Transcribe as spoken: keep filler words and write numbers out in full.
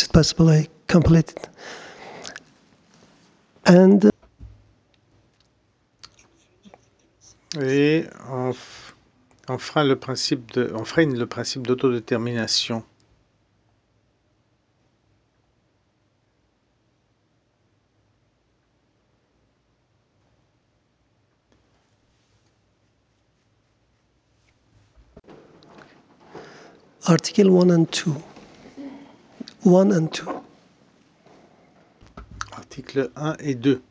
it possible I complete it? And Et on, on fera le principe de, on fera le principe d'autodétermination. Article one and two. one and two. Article un et deux.